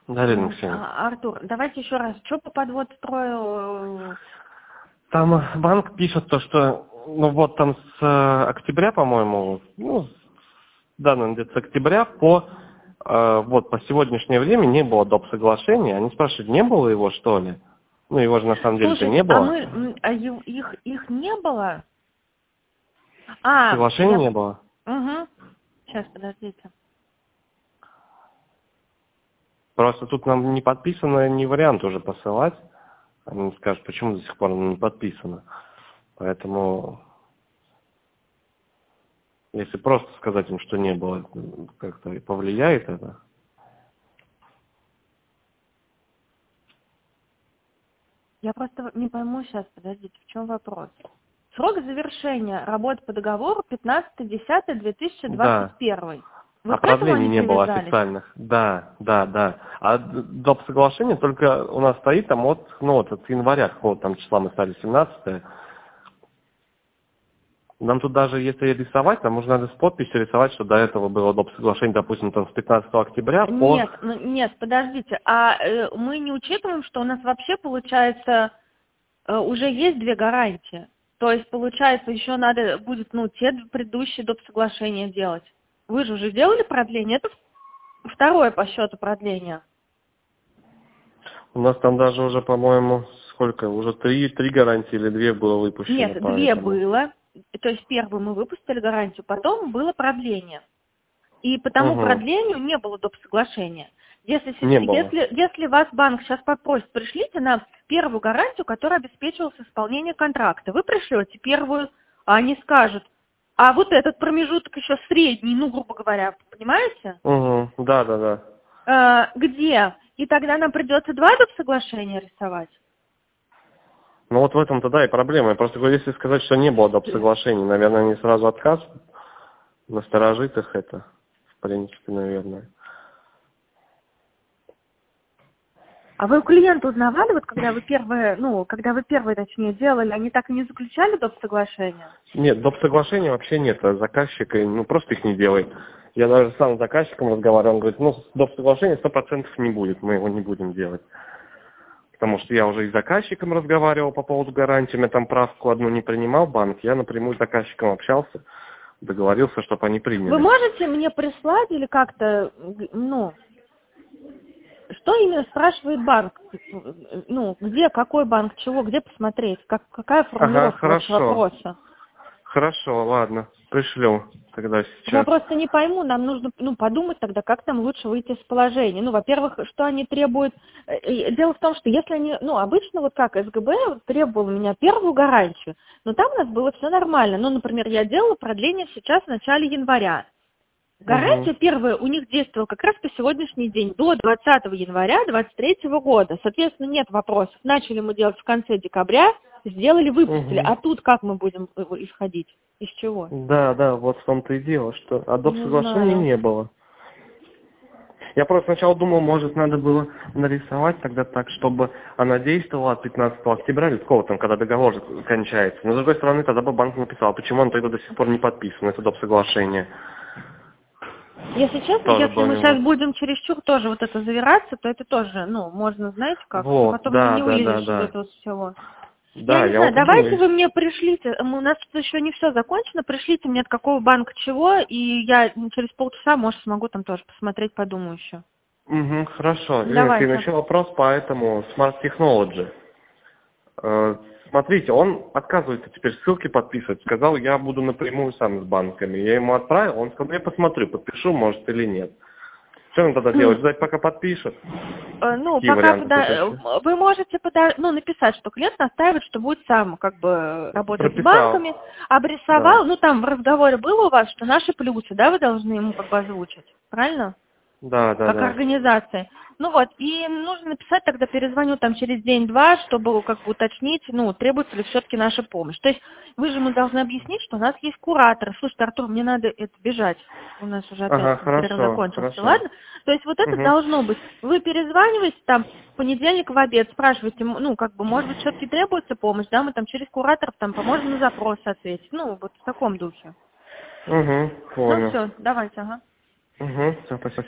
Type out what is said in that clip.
Дарья Алексеевна. Артур, давайте еще раз. Что по подводу строю? Там банк пишет то, что, ну вот там с октября, по-моему, ну, данным где-то с октября по сегодняшнее время не было доп. Соглашения. Они спрашивают, не было его, что ли? Ну, его же на самом деле-то не было. Их не было? Соглашения не было. Угу. Сейчас, подождите. Просто тут нам не подписано, не вариант уже посылать. Они скажут, почему до сих пор не подписано. Поэтому, если просто сказать им, что не было, как-то и повлияет это. Я просто не пойму сейчас, подождите, в чем вопрос? Срок завершения работы по договору 15.10.2021. Да. Вы А к этому продлений не не было привязались? официальных. Да. А доп. Соглашение только у нас стоит там от января, какого там числа мы стали, 17-е. Нам тут даже, если рисовать, нам нужно надо с подписью рисовать, что до этого было доп. Соглашение, допустим, там с 15 октября по... Нет, подождите. Мы не учитываем, что у нас вообще, получается, уже есть 2 гарантии. То есть, получается, еще надо будет, те предыдущие доп. Соглашения делать. Вы же уже делали продление? Это второе по счету продление. У нас там даже уже, по-моему, сколько? Уже 3 гарантии или 2 было выпущено. Нет, 2 было. То есть первую мы выпустили гарантию, потом было продление. И по тому продлению не было доп. Соглашения. Если вас банк сейчас попросит, пришлите нам первую гарантию, которая обеспечивалась исполнение контракта. Вы пришлете первую, а они скажут, а вот этот промежуток еще средний, грубо говоря, понимаете? Да. Где? И тогда нам придется 2 доп. Соглашения рисовать. Ну вот в этом-то, да, и проблема. Просто если сказать, что не было доп. Соглашений, наверное, они сразу отказ, насторожит их это, в принципе, наверное. А вы у клиента узнавали, вот когда вы первые, точнее, делали, они так и не заключали доп. Соглашения? Нет, доп. Соглашения вообще нет, заказчик, просто их не делает. Я даже сам с заказчиком разговаривал, он говорит, доп. Соглашения 100% не будет, мы его не будем делать. Потому что я уже и с заказчиком разговаривал по поводу гарантии, я там правку одну не принимал банк, я напрямую с заказчиком общался, договорился, чтобы они приняли. Вы можете мне прислать или как-то, что именно спрашивает банк? Где, какой банк, чего, где посмотреть? Какая формулировка вопроса? Хорошо, ладно, пришлю тогда сейчас. Я просто не пойму, нам нужно подумать тогда, как нам лучше выйти из положения. Во-первых, что они требуют. Дело в том, что если они, обычно как СГБ требовал у меня первую гарантию, но там у нас было все нормально. Например, я делала продление сейчас в начале января. Гарантия первая у них действовала как раз по сегодняшний день, до 20 января 2023 года. Соответственно, нет вопросов. Начали мы делать в конце декабря, сделали, выпустили. А тут как мы будем исходить? Из чего? Да, вот в том-то и дело, что доп. Соглашения не было. Я просто сначала думал, может, надо было нарисовать тогда так, чтобы она действовала от 15 октября, или какого там, когда договор кончается. Но, с другой стороны, тогда бы банк написал, почему он тогда до сих пор не подписан, это доп. Соглашение. Если честно, если мы сейчас будем чересчур тоже вот это завираться, то это тоже, можно, знаете как, потом не вылезешь из этого всего. Да, я не знаю, давайте вы мне пришлите, у нас тут еще не все закончено, пришлите мне от какого банка чего, и я через полчаса, может, смогу там тоже посмотреть, подумаю еще. Хорошо. Давайте. Еще вопрос по этому Smart Technology. Смотрите, он отказывается теперь ссылки подписывать. Сказал, я буду напрямую сам с банками. Я ему отправил, он сказал, я посмотрю, подпишу, может или нет. Что он тогда делать? Ждать, пока подпишет? Вы можете написать, что клиент настаивает, что будет сам работать с банками, обрисовал, там в разговоре было у вас, что наши плюсы, да, вы должны ему озвучить, правильно? Да. Как организации. И нужно написать, тогда перезвоню там через день-два, чтобы уточнить, требуется ли все-таки наша помощь. То есть мы должны объяснить, что у нас есть кураторы. Слушайте, Артур, мне надо бежать. У нас уже опять перерыв закончился. Ладно? То есть это должно быть. Вы перезваниваете там в понедельник в обед, спрашиваете, может быть, все-таки требуется помощь, да, мы там через кураторов поможем на запросы ответить. В таком духе. Понял. Все, давайте, Все, спасибо.